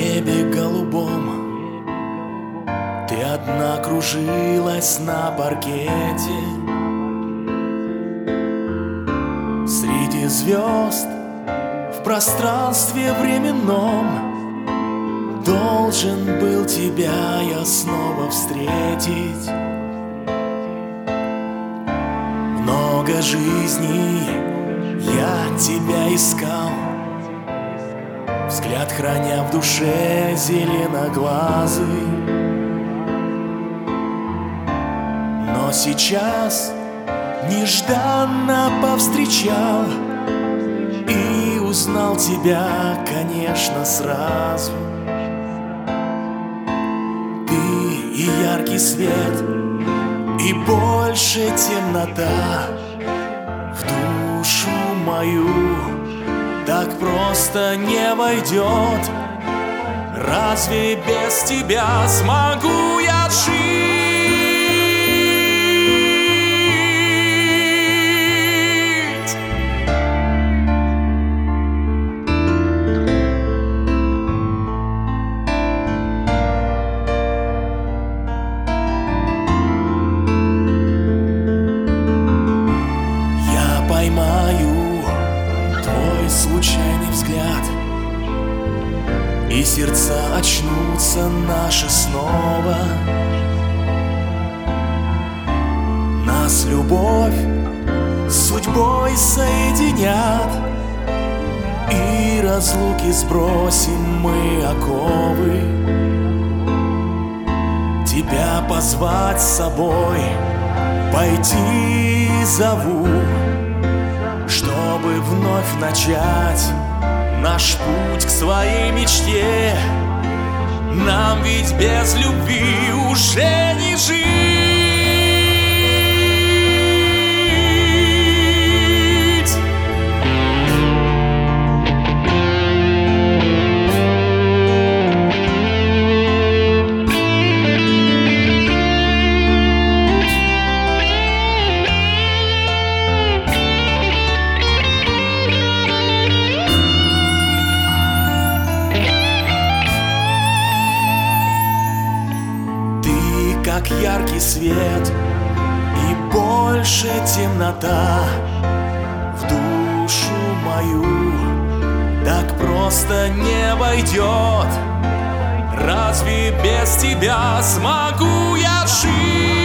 небе голубом ты одна кружилась на паркете. Среди звезд в пространстве временном должен был тебя я снова встретить. Много жизней я тебя искал, взгляд храня в душе зеленоглазый. Но сейчас нежданно повстречал и узнал тебя, конечно, сразу. Ты и яркий свет, и больше темнота в душу мою так просто не войдет. Разве без тебя смогу я жить? Я поймаю твой случайный взгляд, и сердца очнутся наши снова. Нас любовь с судьбой соединят, и разлуки сбросим мы оковы. Тебя позвать с собой пойти зову, чтобы вновь начать наш путь к своей мечте. Нам ведь без любви уже не жить. Как яркий свет и больше темнота в душу мою так просто не войдет. Разве без тебя смогу я жить?